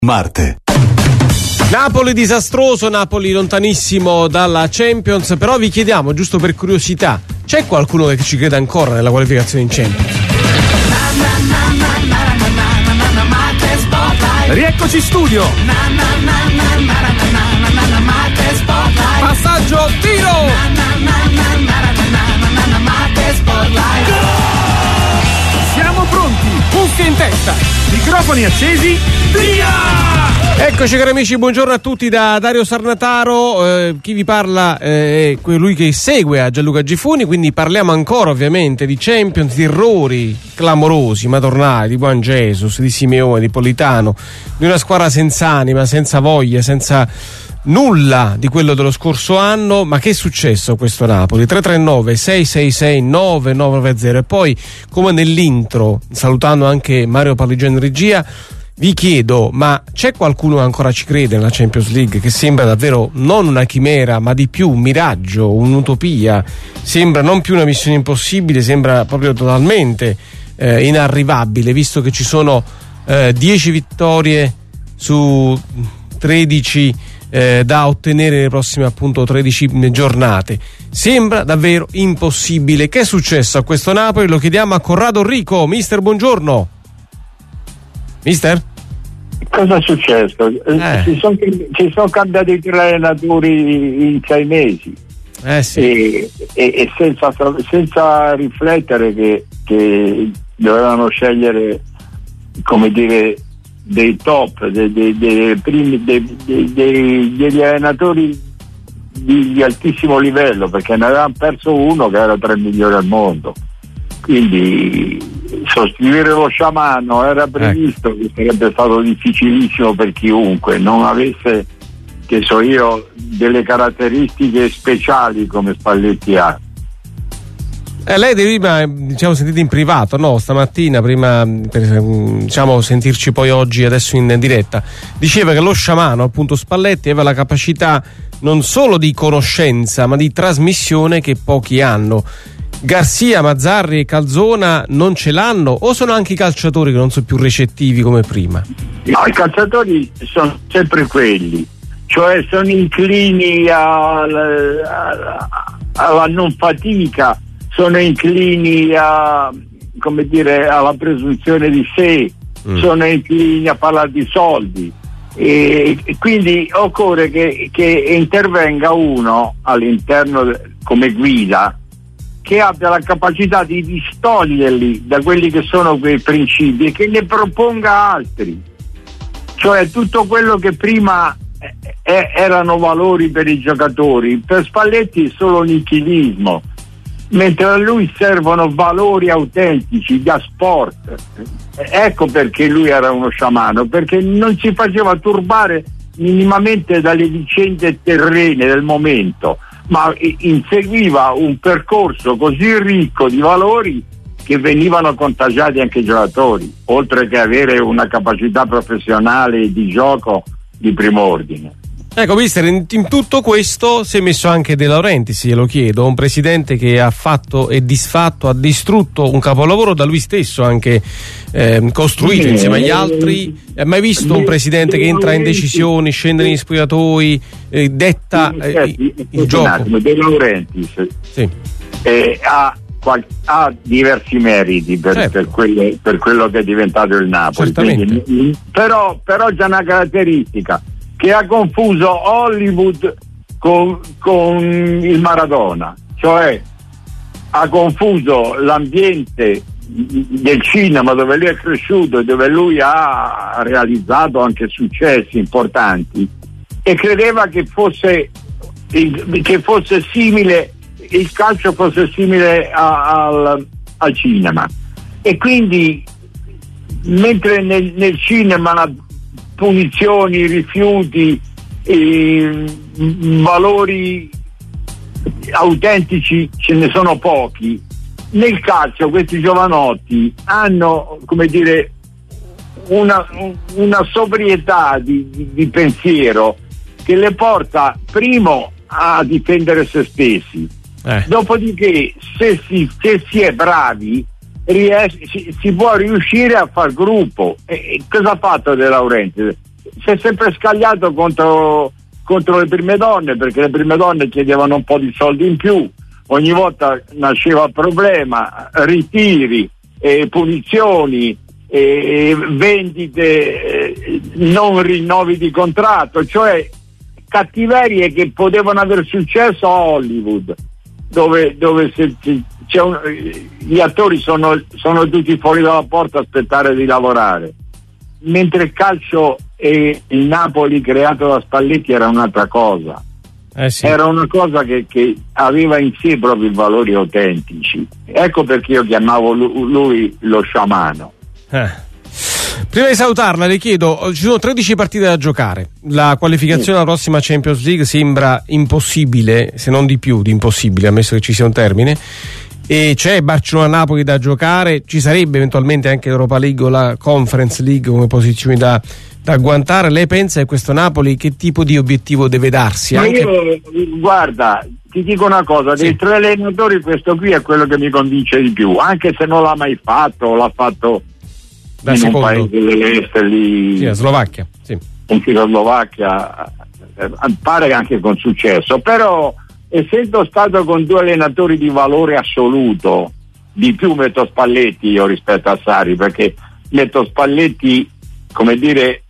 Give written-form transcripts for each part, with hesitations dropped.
Marte. Napoli disastroso, Napoli lontanissimo dalla Champions, però vi chiediamo, giusto per curiosità, c'è qualcuno che ci crede ancora nella qualificazione in Champions? Rieccoci in studio. Passaggio, tiro. Siamo pronti, cuffie in testa, microfoni accesi, via! Eccoci cari amici, buongiorno a tutti da Dario Sarnataro, chi vi parla è colui che segue a Gianluca Gifuni, quindi parliamo ancora ovviamente di Champions, di errori clamorosi, madornali, di Juan Jesus, di Simeone, di Politano, di una squadra senza anima, senza voglia, senza nulla di quello dello scorso anno. Ma che è successo a questo Napoli? 339 666 9990. E poi, come nell'intro, salutando anche Mario Parligiani in regia, vi chiedo, ma c'è qualcuno che ancora ci crede nella Champions League, che sembra davvero non una chimera, ma di più un miraggio, un'utopia, sembra non più una missione impossibile, sembra proprio totalmente inarrivabile, visto che ci sono 10 vittorie su 13 da ottenere nelle prossime appunto 13 giornate. Sembra davvero impossibile. Che è successo a questo Napoli? Lo chiediamo a Corrado Rico. Mister, buongiorno. Mister? Cosa è successo? Ci sono cambiati 3 allenatori in 6 mesi. Sì. E senza riflettere che dovevano scegliere, come dire, dei top, degli allenatori di altissimo livello, perché ne avevano perso uno che era tra i migliori al mondo. Quindi sostituire lo sciamano era previsto che sarebbe stato difficilissimo per chiunque non avesse, che so io, delle caratteristiche speciali come Spalletti ha. Lei prima, sentite in privato, no? Stamattina, prima per sentirci poi oggi, adesso in diretta, diceva che lo sciamano, appunto Spalletti, aveva la capacità non solo di conoscenza ma di trasmissione che pochi hanno. Garcia, Mazzarri e Calzona non ce l'hanno, o sono anche i calciatori che non sono più recettivi come prima? No, i calciatori sono sempre quelli, cioè sono inclini alla non fatica, sono inclini alla presunzione di sé, sono inclini a parlare di soldi, e quindi occorre che intervenga uno all'interno come guida che abbia la capacità di distoglierli da quelli che sono quei principi e che ne proponga altri, cioè tutto quello che prima erano valori per i giocatori, per Spalletti è solo nichilismo, mentre a lui servono valori autentici da sport. Ecco perché lui era uno sciamano, perché non si faceva turbare minimamente dalle vicende terrene del momento, ma inseguiva un percorso così ricco di valori che venivano contagiati anche i giocatori, oltre che avere una capacità professionale di gioco di primo ordine. Ecco, mister, in tutto questo si è messo anche De Laurentiis, glielo chiedo, un presidente che ha fatto e disfatto, ha distrutto un capolavoro da lui stesso anche costruito insieme agli altri. Hai mai visto un presidente che entra in decisioni, scende negli spogliatoi, detta il gioco? De Laurentiis ha diversi meriti per quello che è diventato il Napoli. Quindi, però c'è una caratteristica, che ha confuso Hollywood con il Maradona, cioè ha confuso l'ambiente del cinema dove lui è cresciuto e dove lui ha realizzato anche successi importanti, e credeva che fosse simile, il calcio fosse simile al cinema, e quindi mentre nel cinema punizioni, rifiuti, valori autentici ce ne sono pochi, nel calcio questi giovanotti hanno, come dire, una sobrietà di pensiero che le porta primo a difendere se stessi, dopodiché se si è bravi si può riuscire a far gruppo. Cosa ha fatto De Laurentiis? si è sempre scagliato contro le prime donne, perché le prime donne chiedevano un po' di soldi in più, ogni volta nasceva il problema, ritiri, punizioni, vendite, non rinnovi di contratto, cioè cattiverie che potevano aver successo a Hollywood, dove gli attori sono tutti fuori dalla porta a aspettare di lavorare, mentre il calcio e il Napoli creato da Spalletti era un'altra cosa. Sì. Era una cosa che aveva in sé proprio i valori autentici. Ecco perché io chiamavo lui lo sciamano. Prima di salutarla le chiedo, ci sono 13 partite da giocare, la qualificazione alla prossima Champions League sembra impossibile, se non di più di impossibile, ammesso che ci sia un termine, e c'è Barcellona-Napoli da giocare, ci sarebbe eventualmente anche l'Europa League o la Conference League come posizioni da agguantare. Lei pensa che questo Napoli che tipo di obiettivo deve darsi? Ma io, guarda, ti dico una cosa, dei tre allenatori questo qui è quello che mi convince di più, anche se non l'ha mai fatto, l'ha fatto da in secondo. un paese dell'est lì, sì, la Slovacchia, sì. In Slovacchia, pare anche con successo, però essendo stato con due allenatori di valore assoluto, di più metto Spalletti io rispetto a Sarri, perché metto Spalletti, come dire,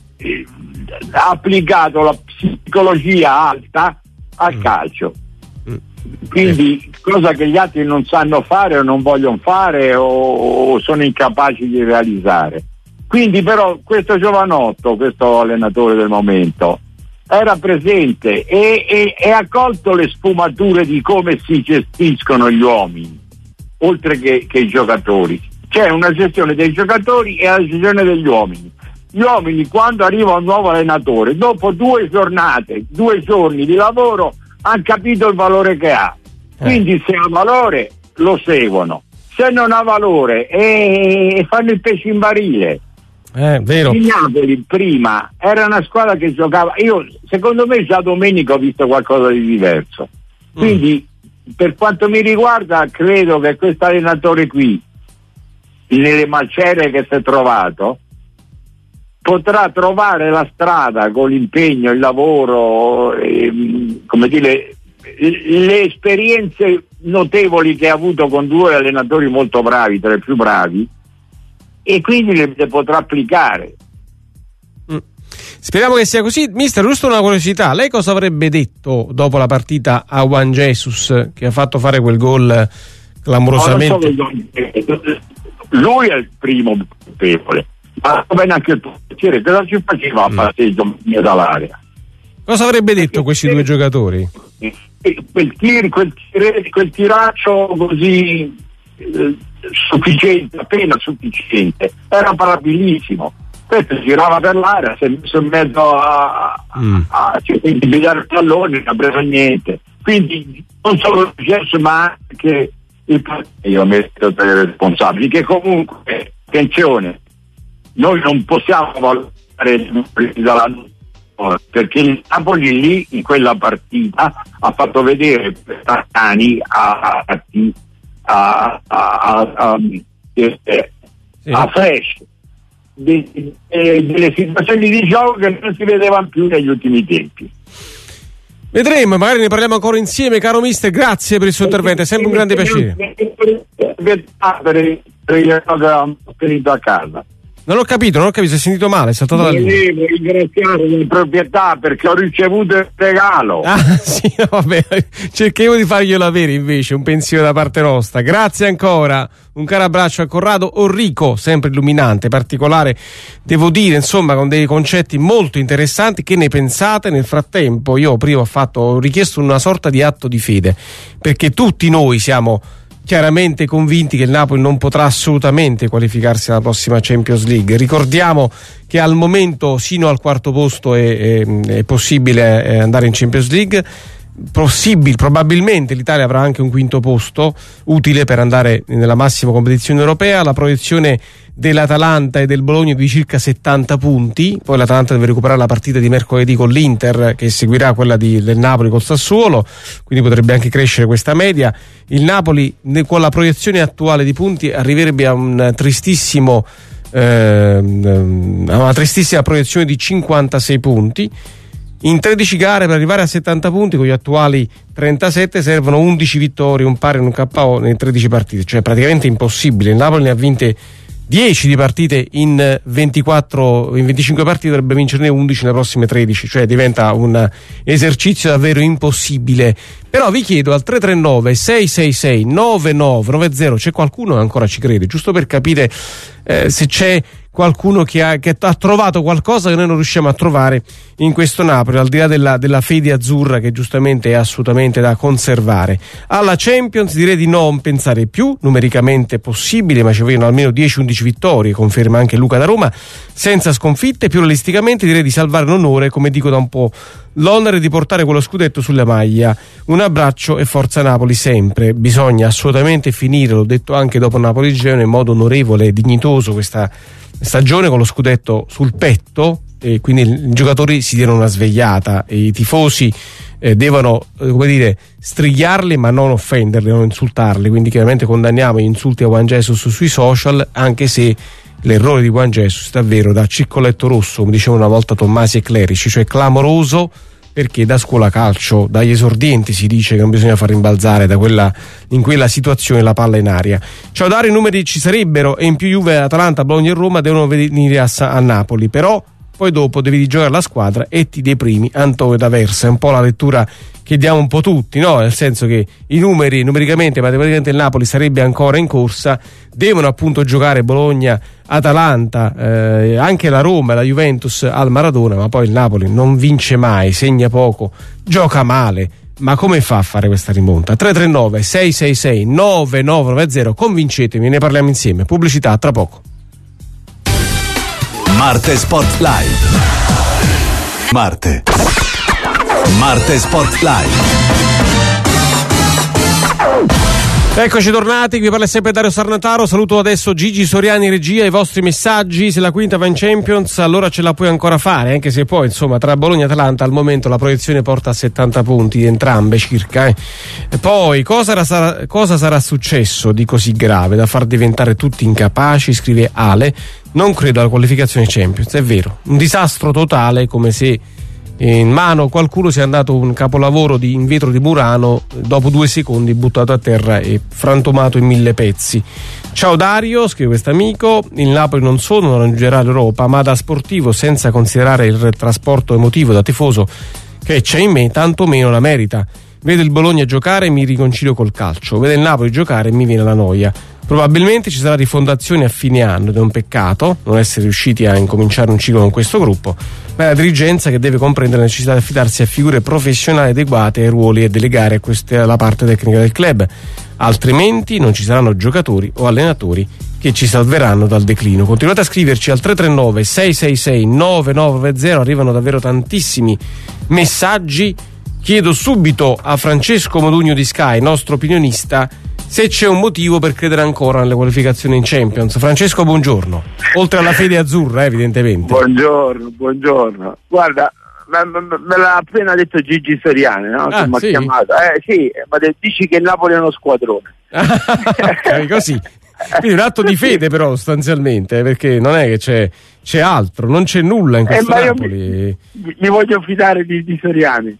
ha applicato la psicologia alta al calcio, quindi cosa che gli altri non sanno fare o non vogliono fare o sono incapaci di realizzare. Quindi però questo giovanotto, questo allenatore del momento, era presente e ha colto le sfumature di come si gestiscono gli uomini oltre che i giocatori. C'è una gestione dei giocatori e una gestione degli uomini. Gli uomini, quando arriva un nuovo allenatore, dopo 2 giorni di lavoro, hanno capito il valore che ha. Quindi se ha valore lo seguono, se non ha valore fanno il pesce in barile. Vero. Il Napoli prima era una squadra che giocava, secondo me già domenica ho visto qualcosa di diverso, quindi per quanto mi riguarda credo che questo allenatore qui, nelle macerie che si è trovato, potrà trovare la strada con l'impegno, il lavoro, come dire, le esperienze notevoli che ha avuto con 2 allenatori molto bravi, tra i più bravi, e quindi le potrà applicare. Speriamo che sia così. Mister, giusto una curiosità, lei cosa avrebbe detto dopo la partita a Juan Jesus che ha fatto fare quel gol clamorosamente? Lui è il primo colpevole, ma va bene anche il portiere, cosa ci faceva a passeggio dall'area? Cosa avrebbe detto questi 2 giocatori? Quel tiraccio così sufficiente, appena sufficiente, era parabilissimo. Questo girava per l'area, si è messo in mezzo a pigliare il pallone, non ha preso niente. Quindi non solo il gesto, ma anche io metto per i responsabili, che comunque, attenzione, noi non possiamo valutare perché il Napoli lì in quella partita ha fatto vedere per anni a Fresh delle situazioni di gioco che non si vedevano più negli ultimi tempi. Vedremo, magari ne parliamo ancora insieme, caro mister, grazie per il suo intervento, è sempre un grande piacere. Per il a casa. Non ho capito, si è sentito male, è saltata la linea. Devo ringraziare la proprietà perché ho ricevuto il regalo. Sì, vabbè, cerchiamo di farglielo avere invece, un pensiero da parte nostra. Grazie ancora, un caro abbraccio a Corrado Orrico, sempre illuminante, particolare, devo dire, insomma, con dei concetti molto interessanti. Che ne pensate? Nel frattempo io prima ho richiesto una sorta di atto di fede, perché tutti noi siamo chiaramente convinti che il Napoli non potrà assolutamente qualificarsi alla prossima Champions League. Ricordiamo che al momento sino al 4º posto è possibile andare in Champions League. Probabilmente l'Italia avrà anche un 5º posto utile per andare nella massima competizione europea. La proiezione dell'Atalanta e del Bologna di circa 70 punti, poi l'Atalanta deve recuperare la partita di mercoledì con l'Inter che seguirà quella del Napoli col Sassuolo, quindi potrebbe anche crescere questa media. Il Napoli con la proiezione attuale di punti arriverebbe a un tristissimo ha una tristissima proiezione di 56 punti. In 13 gare per arrivare a 70 punti, con gli attuali 37 servono 11 vittorie, un pari e un KO nelle 13 partite, cioè praticamente impossibile. Il Napoli ne ha vinte 10 di partite in 25 partite, dovrebbe vincerne 11 nelle prossime 13, cioè diventa un esercizio davvero impossibile. Però vi chiedo al 339 666 9990, c'è qualcuno che ancora ci crede, giusto per capire se c'è qualcuno che ha trovato qualcosa che noi non riusciamo a trovare in questo Napoli, al di là della fede azzurra, che giustamente è assolutamente da conservare. Alla Champions direi di non pensare più, numericamente possibile, ma ci vogliono almeno 10-11 vittorie, conferma anche Luca da Roma, senza sconfitte. Più realisticamente direi di salvare l'onore, come dico da un po', l'onere di portare quello scudetto sulla maglia. Un abbraccio e forza Napoli sempre. Bisogna assolutamente finire, l'ho detto anche dopo Napoli-Genoa, in modo onorevole e dignitoso questa stagione con lo scudetto sul petto, e quindi i giocatori si diano una svegliata e i tifosi devono strigliarli ma non offenderli, non insultarli. Quindi chiaramente condanniamo gli insulti a Juan Jesus sui social, anche se l'errore di Juan Jesus davvero da ciccoletto rosso, come dicevano una volta Tommasi e Clerici, cioè clamoroso, perché da scuola calcio, dagli esordienti si dice che non bisogna far rimbalzare in quella situazione la palla in aria. Ciao Dario, i numeri ci sarebbero, e in più Juve, Atalanta, Bologna e Roma devono venire a Napoli, però poi dopo devi giocare la squadra e ti deprimi. Antonio D'Aversa, è un po' la lettura che diamo un po' tutti, no? Nel senso che i numericamente, matematicamente il Napoli sarebbe ancora in corsa, devono appunto giocare Bologna, Atalanta, anche la Roma e la Juventus al Maradona, ma poi il Napoli non vince mai, segna poco, gioca male. Ma come fa a fare questa rimonta? 339 666 9990, convincetemi, ne parliamo insieme. Pubblicità tra poco. Marte Sport Live. Marte Sport Live. Eccoci tornati, vi parla sempre Dario Sarnataro. Saluto adesso Gigi Soriani regia, i vostri messaggi. Se la quinta va in Champions allora ce la puoi ancora fare, anche se poi insomma tra Bologna e Atalanta al momento la proiezione porta a 70 punti entrambe circa. E poi cosa sarà successo di così grave da far diventare tutti incapaci, scrive Ale. Non credo alla qualificazione Champions, è vero, un disastro totale, come se in mano qualcuno sia andato un capolavoro in vetro di Murano, dopo 2 secondi buttato a terra e frantumato in 1000 pezzi. Ciao Dario, scrive quest'amico, il Napoli non solo non raggiungerà l'Europa, ma da sportivo, senza considerare il trasporto emotivo da tifoso che c'è in me, tanto meno la merita. Vedo il Bologna giocare e mi riconcilio col calcio, vedo il Napoli giocare e mi viene la noia. Probabilmente ci sarà rifondazione a fine anno ed è un peccato non essere riusciti a incominciare un ciclo con questo gruppo, ma è la dirigenza che deve comprendere la necessità di affidarsi a figure professionali adeguate ai ruoli e delegare a questa la parte tecnica del club, altrimenti non ci saranno giocatori o allenatori che ci salveranno dal declino. Continuate a scriverci al 339 666 9990, arrivano davvero tantissimi messaggi. Chiedo subito a Francesco Modugno di Sky, nostro opinionista, se c'è un motivo per credere ancora nelle qualificazioni in Champions. Francesco, buongiorno. Oltre alla fede azzurra, evidentemente. Buongiorno. Guarda, me l'ha appena detto Gigi Soriani, no? Che mi ha chiamato. Sì, ma dici che il Napoli è uno squadrone. Così. Quindi un atto di fede però sostanzialmente, perché non è che c'è altro, non c'è nulla in questo Napoli. Mi voglio fidare di Soriani,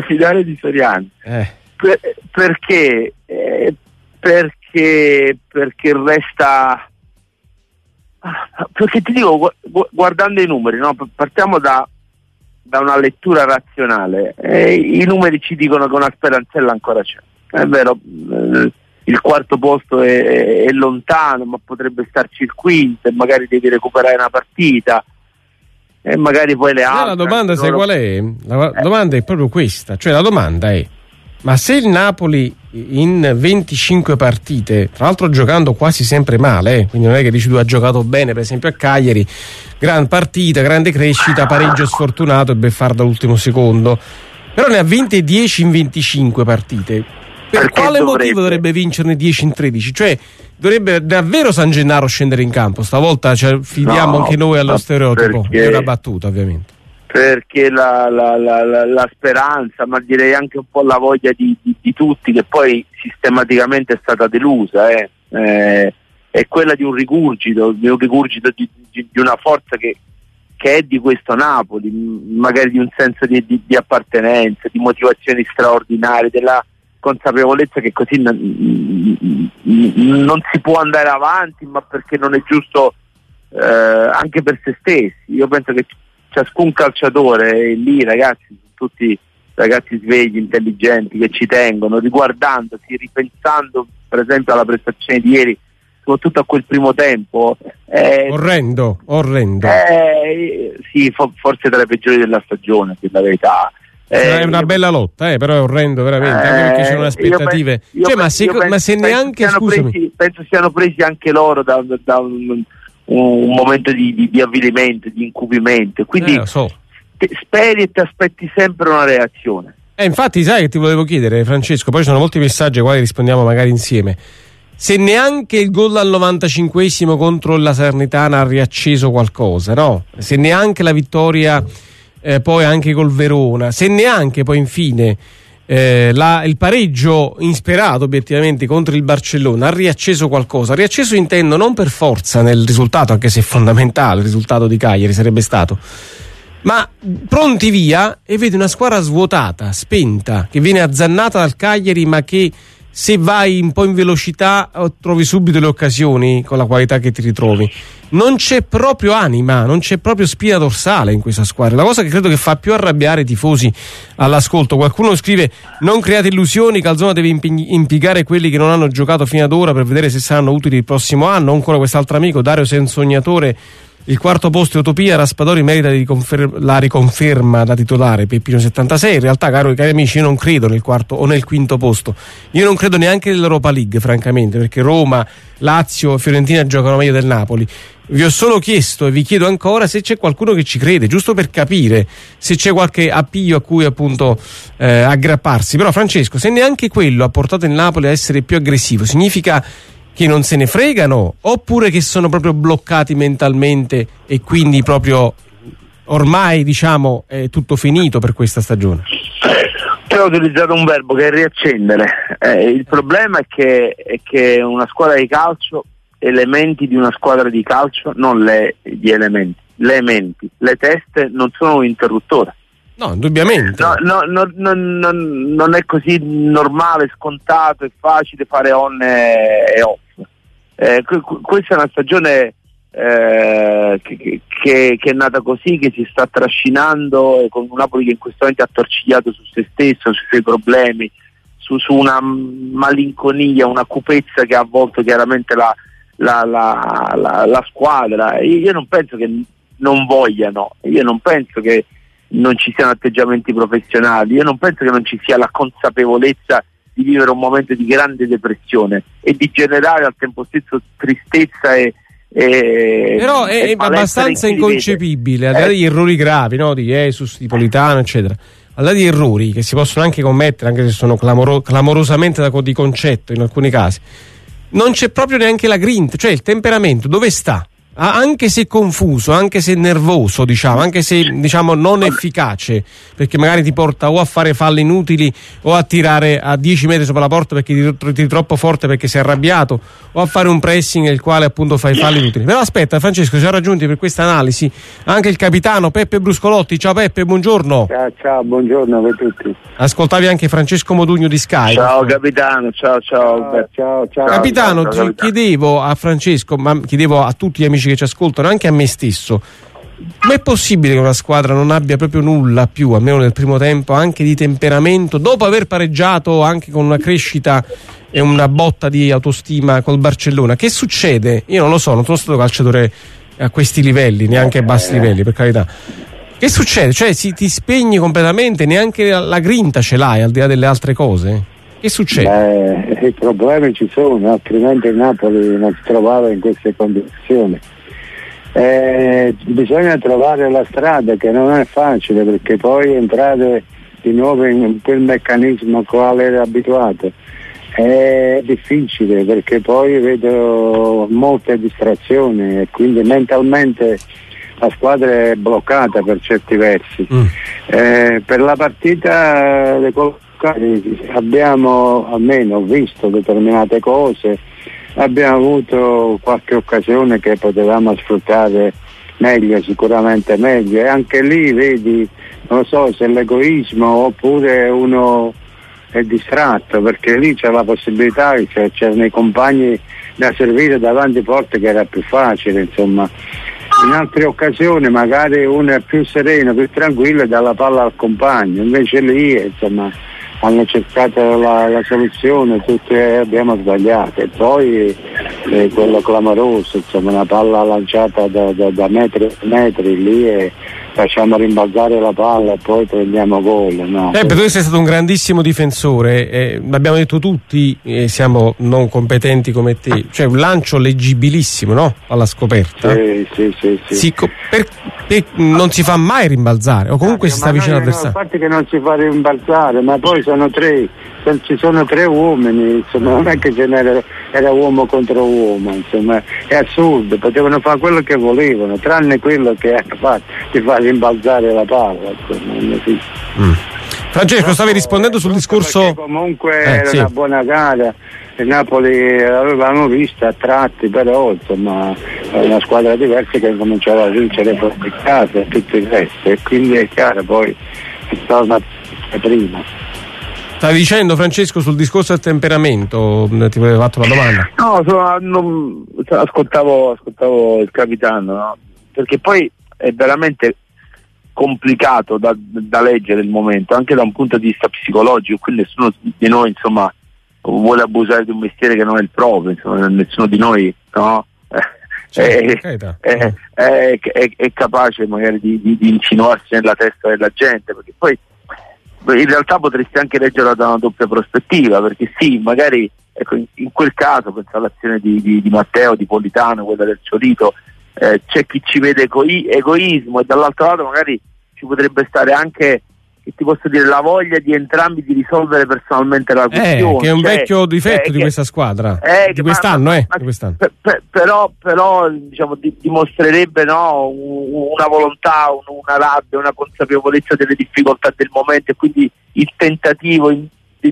perché resta, perché ti dico, guardando i numeri, no? Partiamo da una lettura razionale, i numeri ci dicono che una speranzella ancora c'è, è vero. Il quarto posto è lontano, ma potrebbe starci il quinto e magari devi recuperare una partita e magari poi le altre. La domanda sai qual è? La domanda è proprio questa, cioè la domanda è: ma se il Napoli in 25 partite, tra l'altro giocando quasi sempre male, quindi non è che dici tu ha giocato bene, per esempio a Cagliari, gran partita, grande crescita, pareggio sfortunato e beffardo all'ultimo secondo, però ne ha vinte 10 in 25 partite. Per quale motivo dovrebbe vincerne 10 in 13? Cioè dovrebbe davvero San Gennaro scendere in campo stavolta, cioè, fidiamo anche noi allo stereotipo. È una battuta, ovviamente. Perché la speranza, ma direi anche un po' la voglia di tutti, che poi sistematicamente è stata delusa, è quella di un rigurgito di una forza che è di questo Napoli, magari di un senso di appartenenza, di motivazioni straordinarie, della consapevolezza che così non si può andare avanti, ma perché non è giusto anche per se stessi. Io penso che ciascun calciatore, lì ragazzi, sono tutti ragazzi svegli, intelligenti, che ci tengono, riguardandosi, ripensando per esempio alla prestazione di ieri, soprattutto a quel primo tempo. Orrendo. Sì, forse tra le peggiori della stagione, per la verità. È una bella lotta, però è orrendo veramente, anche perché c'erano aspettative. Penso siano presi anche loro da un momento di avvilimento, di incupimento. Quindi speri e ti aspetti sempre una reazione. Infatti, sai che ti volevo chiedere, Francesco, poi ci sono molti messaggi ai quali rispondiamo magari insieme. Se neanche il gol al 95esimo contro la Salernitana ha riacceso qualcosa, no? Se neanche la vittoria poi anche col Verona, se neanche poi infine il pareggio insperato obiettivamente contro il Barcellona ha riacceso qualcosa. Riacceso intendo non per forza nel risultato, anche se è fondamentale il risultato di Cagliari sarebbe stato, ma pronti via e vedi una squadra svuotata, spenta, che viene azzannata dal Cagliari, ma che se vai un po' in velocità trovi subito le occasioni con la qualità che ti ritrovi. Non c'è proprio anima, non c'è proprio spina dorsale in questa squadra. La cosa che credo che fa più arrabbiare i tifosi all'ascolto. Qualcuno scrive: non create illusioni, Calzona deve impiegare quelli che non hanno giocato fino ad ora per vedere se saranno utili il prossimo anno. Ancora quest'altro amico, Dario Sensognatore: il quarto posto è utopia, Raspadori merita la riconferma da titolare. Peppino 76, in realtà cari amici, io non credo nel quarto o nel quinto posto, io non credo neanche nell'Europa League francamente, perché Roma, Lazio e Fiorentina giocano meglio del Napoli. Vi ho solo chiesto e vi chiedo ancora se c'è qualcuno che ci crede, giusto per capire se c'è qualche appiglio a cui appunto aggrapparsi. Però Francesco, se neanche quello ha portato il Napoli a essere più aggressivo, significa che non se ne fregano, oppure che sono proprio bloccati mentalmente e quindi proprio ormai diciamo è tutto finito per questa stagione? Ho utilizzato un verbo che è riaccendere. Il problema è che una squadra di calcio, elementi di una squadra di calcio, non gli elementi, le teste non sono un interruttore. No, indubbiamente. Non è così normale, scontato e facile fare on e off. Questa è una stagione che è nata così, che si sta trascinando, con un Napoli che in questo momento è attorcigliato su se stesso, sui suoi problemi, su una malinconia, una cupezza che ha avvolto chiaramente la squadra. Io non penso che non vogliano, io non penso che non ci siano atteggiamenti professionali, io non penso che non ci sia la consapevolezza di vivere un momento di grande depressione e di generare al tempo stesso tristezza però è abbastanza inconcepibile, al di là degli errori gravi, no? Di Jesus, di Politano eccetera, al di là di errori che si possono anche commettere, anche se sono clamorosamente di concetto in alcuni casi, non c'è proprio neanche la grinta, cioè il temperamento dove sta? Anche se confuso, anche se nervoso, diciamo, anche se diciamo non efficace, perché magari ti porta o a fare falli inutili o a tirare a 10 metri sopra la porta perché ti troppo forte perché sei arrabbiato, o a fare un pressing nel quale appunto fai falli inutili. Però aspetta Francesco, ci ha raggiunti per questa analisi anche il capitano Peppe Bruscolotti. Ciao Peppe, buongiorno. Ciao, buongiorno a tutti. Ascoltavi anche Francesco Modugno di Sky. Ciao capitano, ciao. Capitano, chiedevo a Francesco, ma chiedevo a tutti gli amici che ci ascoltano, anche a me stesso: ma è possibile che una squadra non abbia proprio nulla più, almeno nel primo tempo, anche di temperamento, dopo aver pareggiato anche con una crescita e una botta di autostima col Barcellona? Che succede? Io non lo so, non sono stato calciatore a questi livelli, neanche a bassi livelli, per carità. Che succede? Cioè ti spegni completamente, neanche la grinta ce l'hai, al di là delle altre cose? Che succede? I problemi ci sono, altrimenti il Napoli non si trovava in queste condizioni. Bisogna trovare la strada, che non è facile, perché poi entrare di nuovo in quel meccanismo al quale era abituato è difficile, perché poi vedo molte distrazioni e quindi mentalmente la squadra è bloccata per certi versi. Per la partita abbiamo almeno visto determinate cose, abbiamo avuto qualche occasione che potevamo sfruttare meglio, sicuramente meglio, e anche lì vedi, non lo so se è l'egoismo oppure uno è distratto, perché lì c'è la possibilità, c'erano i compagni da servire davanti porte, che era più facile, insomma. In altre occasioni magari uno è più sereno, più tranquillo e dà la palla al compagno, invece lì insomma hanno cercato la soluzione, tutti abbiamo sbagliato, e poi quello clamoroso, insomma, una palla lanciata da metri e metri lì e facciamo rimbalzare la palla e poi prendiamo gol. No? Tu sei stato un grandissimo difensore, l'abbiamo detto tutti, siamo non competenti come te, cioè un lancio leggibilissimo, no? Alla scoperta. Sì. Non si fa mai rimbalzare, o comunque si sta vicino all'avversario. No, a parte che non si fa rimbalzare, ma poi ci sono tre uomini, insomma, non è che era uomo contro uomo, insomma, è assurdo, potevano fare quello che volevano, tranne quello che hanno fatto di far rimbalzare la palla, insomma, non esiste. Francesco, stavi rispondendo sul discorso. Comunque era una buona gara. Il Napoli avevamo visto a tratti, però insomma è una squadra diversa che cominciava a vincere proprio in casa e tutto il resto, e quindi è chiaro poi si torna prima. Stavi dicendo, Francesco, sul discorso del temperamento, ti avevo fatto la domanda. No, ascoltavo il capitano, no? Perché poi è veramente complicato da leggere il momento, anche da un punto di vista psicologico, quindi nessuno di noi, insomma, vuole abusare di un mestiere che non è il proprio, insomma, nessuno di noi, no? È capace magari di insinuarsi nella testa della gente, perché poi in realtà potresti anche leggerla da una doppia prospettiva, perché sì, magari ecco, in quel caso, penso all'azione di Matteo, di Politano, quella del Solito, c'è chi ci vede egoismo, e dall'altro lato magari ci potrebbe stare anche, che ti posso dire, la voglia di entrambi di risolvere personalmente la questione, che è un vecchio difetto di questa squadra, di quest'anno. Però diciamo dimostrerebbe, no, una volontà, una rabbia, una consapevolezza delle difficoltà del momento, e quindi il tentativo di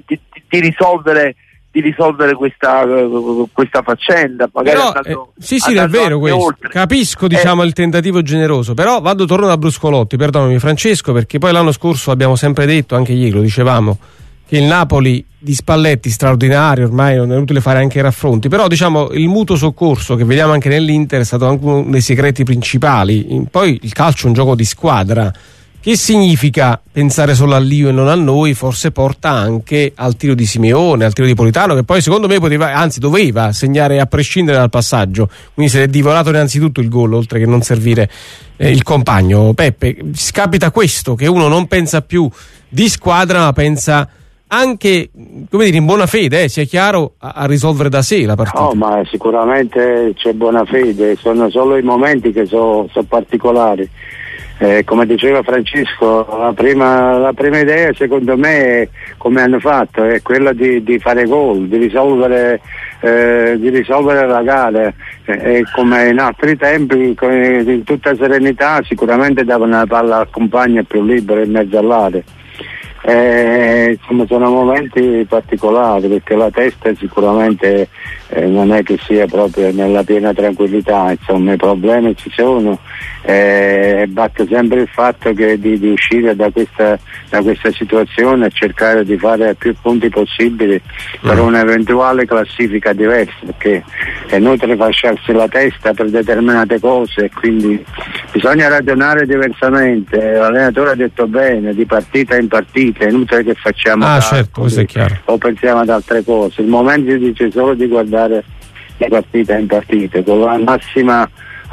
risolvere questa faccenda, magari però, sì, è vero questo. Oltre. Capisco, diciamo, il tentativo generoso, però torno da Bruscolotti, perdonami Francesco, perché poi l'anno scorso abbiamo sempre detto, anche ieri lo dicevamo, che il Napoli di Spalletti straordinario, ormai non è utile fare anche i raffronti, però diciamo il mutuo soccorso che vediamo anche nell'Inter è stato anche uno dei segreti principali. Poi il calcio è un gioco di squadra. Che significa pensare solo all'io e non a noi? Forse porta anche al tiro di Simeone, al tiro di Politano, che poi secondo me doveva segnare a prescindere dal passaggio, quindi si è divorato innanzitutto il gol, oltre che non servire il compagno. Peppe, capita questo, che uno non pensa più di squadra, ma pensa anche, come dire, in buona fede, sia chiaro, a risolvere da sé la partita. No, ma sicuramente c'è buona fede, sono solo i momenti che sono particolari. Come diceva Francesco, la prima idea secondo me, come hanno fatto, è quella di fare gol, di risolvere la gara, come in altri tempi, in tutta serenità, sicuramente davano la palla al compagno più libero in mezzo all'area. Insomma, sono momenti particolari, perché la testa sicuramente non è che sia proprio nella piena tranquillità, insomma i problemi ci sono, batte sempre il fatto che di uscire da questa situazione e cercare di fare più punti possibili per un'eventuale classifica diversa, perché è inutile fasciarsi la testa per determinate cose, quindi bisogna ragionare diversamente. L'allenatore ha detto bene, di partita in partita, è inutile che facciamo certo, questo è chiaro, o pensiamo ad altre cose. Il momento dice solo di guardare di partita in partita con la massima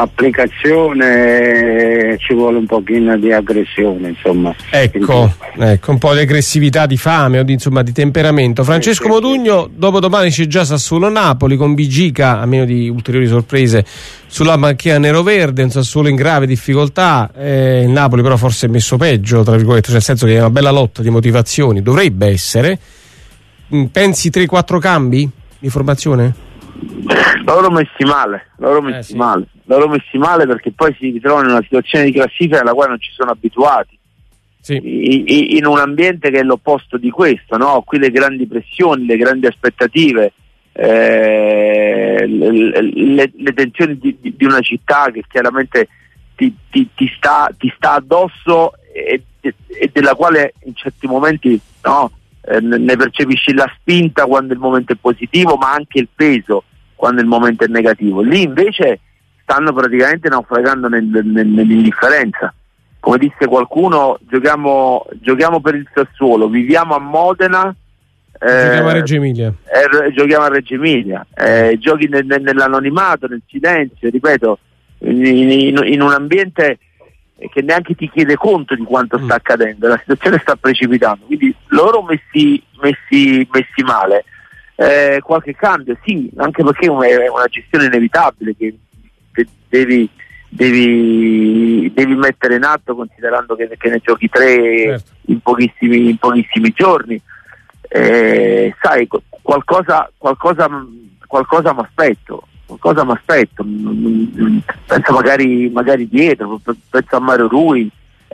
applicazione, ci vuole un pochino di aggressione, insomma. Ecco, un po' di aggressività, di fame o di temperamento. Francesco Modugno, dopodomani c'è già Sassuolo-Napoli con Bigica, a meno di ulteriori sorprese, sulla macchina nero-verde, un Sassuolo in grave difficoltà, il Napoli però forse è messo peggio, tra virgolette, nel senso che è una bella lotta di motivazioni, dovrebbe essere. Pensi 3-4 cambi di formazione? Loro messi male perché poi si ritrovano in una situazione di classifica alla quale non ci sono abituati, in un ambiente che è l'opposto di questo, no? Qui le grandi pressioni, le grandi aspettative, le tensioni di una città che chiaramente ti sta addosso e della quale in certi momenti ne percepisci la spinta quando il momento è positivo, ma anche il peso quando il momento è negativo. Lì invece stanno praticamente naufragando nell'indifferenza. Come disse qualcuno, giochiamo per il Sassuolo, viviamo a Modena, giochiamo a Reggio Emilia. Giochiamo a Reggio Emilia, giochi nell'anonimato, nel silenzio, ripeto, in un ambiente che neanche ti chiede conto di quanto sta accadendo, la situazione sta precipitando, quindi loro messi male. Qualche cambio, sì, anche perché è una gestione inevitabile che devi mettere in atto, considerando che ne giochi 3 certo. in pochissimi giorni. Sai, qualcosa mi aspetto. Penso magari dietro, penso a Mario Rui,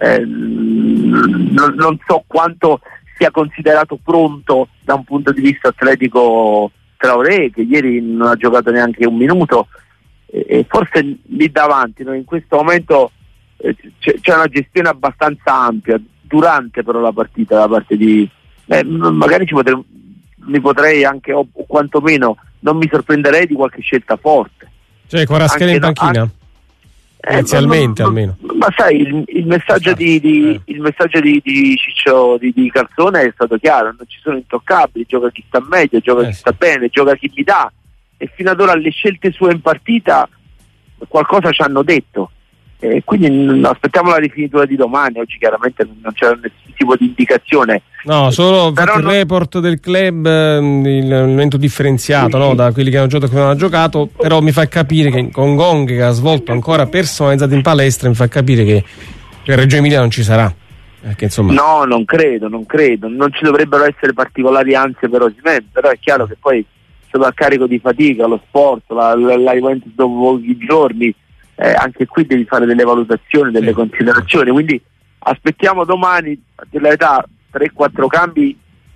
non so quanto sia considerato pronto da un punto di vista atletico Traoré, che ieri non ha giocato neanche un minuto, e forse lì davanti in questo momento c'è una gestione abbastanza ampia durante però la partita da parte di magari mi potrei anche, o quantomeno non mi sorprenderei di qualche scelta forte, cioè Kvaratskhelia in panchina inizialmente almeno. Ma sai, il messaggio di Ciccio di Calzone è stato chiaro: non ci sono intoccabili, gioca chi sta meglio, gioca chi sta bene, gioca chi mi dà, e fino ad ora le scelte sue in partita qualcosa ci hanno detto, quindi aspettiamo la rifinitura di domani. Oggi chiaramente non c'era nessun tipo di indicazione, solo il report del club, il momento differenziato, sì. Da quelli che hanno giocato e che non hanno giocato, però mi fa capire che con Gong, che ha svolto ancora personalizzato in palestra, mi fa capire che per Reggio Emilia non ci sarà, perché insomma no, non credo, non ci dovrebbero essere particolari ansie per Osimhen, però è chiaro che poi sotto a carico di fatica, lo sport, la Juventus dopo pochi giorni, anche qui devi fare delle valutazioni, delle considerazioni, quindi aspettiamo domani, a dire la verità, 3-4 cambi,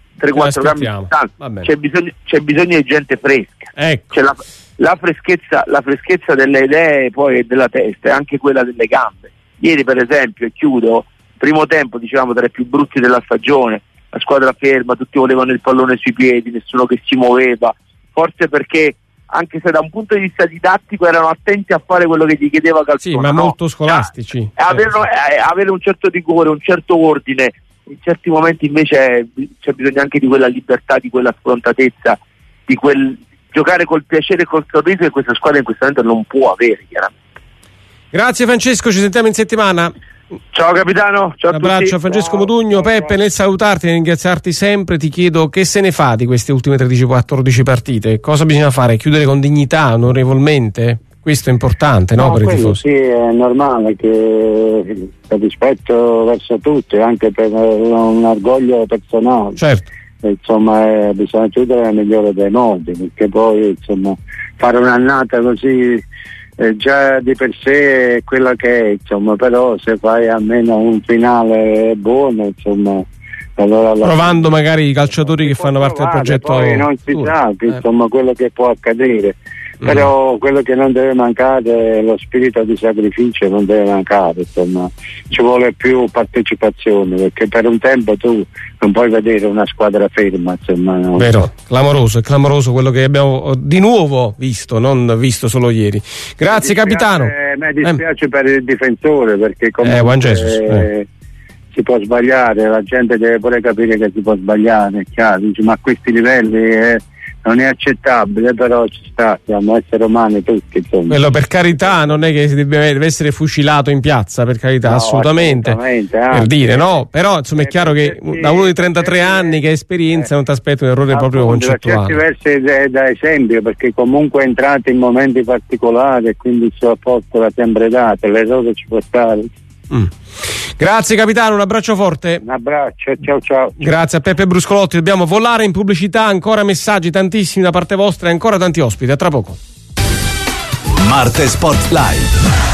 c'è bisogno di gente fresca, ecco. C'è la freschezza delle idee poi e della testa, e anche quella delle gambe. Ieri per esempio, e chiudo, primo tempo dicevamo tra i più brutti della stagione, la squadra ferma, tutti volevano il pallone sui piedi, nessuno che si muoveva, forse perché anche se da un punto di vista didattico erano attenti a fare quello che gli chiedeva Calzone, sì, ma molto scolastici, avere un certo rigore, un certo ordine. In certi momenti invece c'è bisogno anche di quella libertà, di quella sfrontatezza, di quel giocare col piacere e col sorriso che questa squadra in questo momento non può avere, chiaramente. Grazie Francesco, ci sentiamo in settimana. Ciao capitano, ciao a tutti. Un abbraccio a Francesco Modugno. Peppe, nel salutarti e ringraziarti sempre, ti chiedo che se ne fa di queste ultime 13-14 partite? Cosa bisogna fare? Chiudere con dignità, onorevolmente? Questo è importante, no? Per i tifosi. Sì, è normale che per rispetto verso tutti, anche per un orgoglio personale. Certo. Insomma, bisogna chiudere nel migliore dei modi, perché poi insomma fare un'annata così già di per sé è quella che è, insomma, però se fai almeno un finale buono, insomma, allora provando magari i calciatori che fanno parte del progetto, poi non si sa insomma quello che può accadere, però quello che non deve mancare è lo spirito di sacrificio, non deve mancare, insomma ci vuole più partecipazione, perché per un tempo tu non puoi vedere una squadra ferma, insomma, no? Vero, è clamoroso quello che abbiamo di nuovo visto, non visto solo ieri. Grazie capitano. Mi dispiace per il difensore, perché comunque si può sbagliare, la gente deve pure capire che si può sbagliare, è chiaro, ma a questi livelli non è accettabile, però ci sta, siamo esseri umani tutti, insomma. Quello per carità non è che deve essere fucilato in piazza, per carità, no, assolutamente per dire, no, però insomma è chiaro che da uno di 33 anni che ha esperienza non ti aspetta un errore proprio concettuale. Per certi versi da esempio, perché comunque è entrato in momenti particolari e quindi il suo apporto l'ha sempre dato, l'errore ci può stare. Grazie capitano, un abbraccio forte. Un abbraccio, ciao. Grazie a Peppe Bruscolotti. Dobbiamo volare in pubblicità, ancora messaggi tantissimi da parte vostra e ancora tanti ospiti, a tra poco. Marte Sport Live.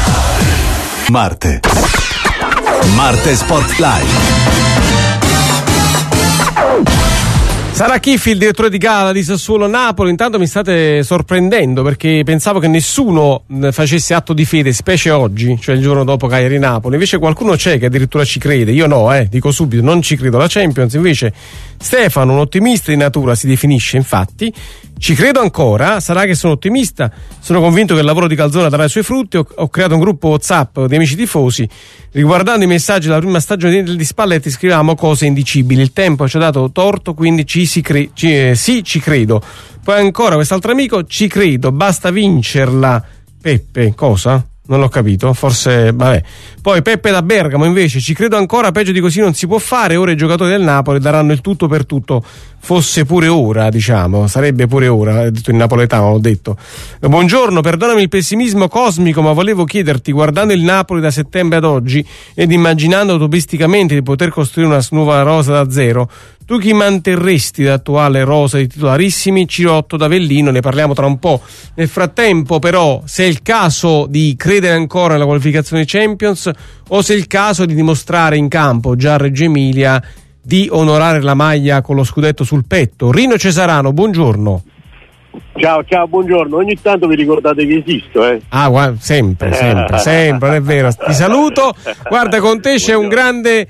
Marte Sport Live. Sarà Chiffi, il direttore di gara di Sassuolo Napoli. Intanto mi state sorprendendo, perché pensavo che nessuno facesse atto di fede, specie oggi, cioè il giorno dopo Cagliari Napoli. Invece qualcuno c'è che addirittura ci crede. Io no, dico subito, non ci credo alla Champions. Invece Stefano, un ottimista di natura, si definisce, infatti. Ci credo ancora, sarà che sono ottimista, sono convinto che il lavoro di Calzona darà i suoi frutti. Ho creato un gruppo WhatsApp di amici tifosi, riguardando i messaggi della prima stagione di Spalletti scriviamo cose indicibili, il tempo ci ha dato torto, quindi ci credo. Poi ancora quest'altro amico, ci credo, basta vincerla. Peppe, cosa? Non l'ho capito, forse, vabbè. Poi Peppe da Bergamo invece, ci credo ancora, peggio di così non si può fare, ora i giocatori del Napoli daranno il tutto per tutto, fosse pure ora, diciamo, sarebbe pure ora, ha detto in napoletano, l'ho detto. Buongiorno, perdonami il pessimismo cosmico, ma volevo chiederti, guardando il Napoli da settembre ad oggi ed immaginando utopisticamente di poter costruire una nuova rosa da zero, tu chi manterresti l'attuale rosa di titolarissimi? Cirotto d'Avellino, ne parliamo tra un po'. Nel frattempo però, se è il caso di credere ancora nella qualificazione Champions o se è il caso di dimostrare in campo, già a Reggio Emilia, di onorare la maglia con lo scudetto sul petto. Rino Cesarano, buongiorno. Ciao, buongiorno. Ogni tanto vi ricordate che esisto, Ah, sempre, non è vero. Ti saluto. Guarda, con te c'è un grande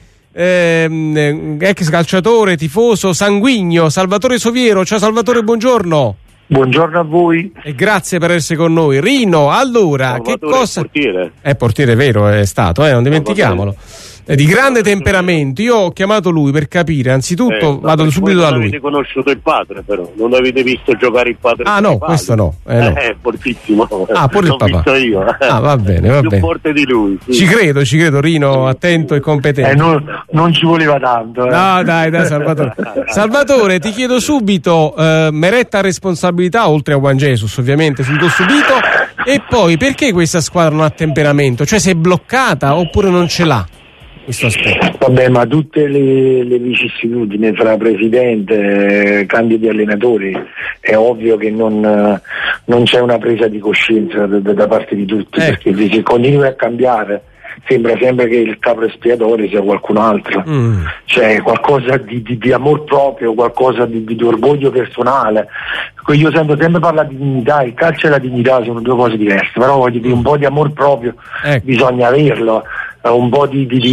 ex calciatore, tifoso, sanguigno, Salvatore Soviero. Ciao Salvatore, buongiorno. Buongiorno a voi. E grazie per essere con noi. Rino, allora, Salvatore, che cosa... portiere. Portiere vero è stato, non dimentichiamolo. Di grande temperamento. Io ho chiamato lui per capire, anzitutto vado subito da lui. Non avete conosciuto il padre, però non avete visto giocare il padre. Ah no, questo no. È fortissimo. Pure il papà. Visto io. Va bene. Più forte di lui. Sì. Ci credo, Rino, attento e competente. Non ci voleva tanto. No, dai, Salvatore. Salvatore, ti chiedo subito, meretta responsabilità, oltre a Juan Jesus, ovviamente, sul gol subito. E poi, perché questa squadra non ha temperamento? Cioè, si è bloccata oppure non ce l'ha? Questo aspetto. Vabbè, ma tutte le vicissitudini fra presidente, cambio di allenatori, è ovvio che non c'è una presa di coscienza da parte di tutti, perché se continui a cambiare sembra sempre che il capo espiatorio sia qualcun altro. C'è qualcosa di amor proprio, qualcosa di orgoglio personale. Io sento sempre parlare di dignità, il calcio e la dignità sono due cose diverse, però voglio dire, un po' di amor proprio bisogna averlo, un po'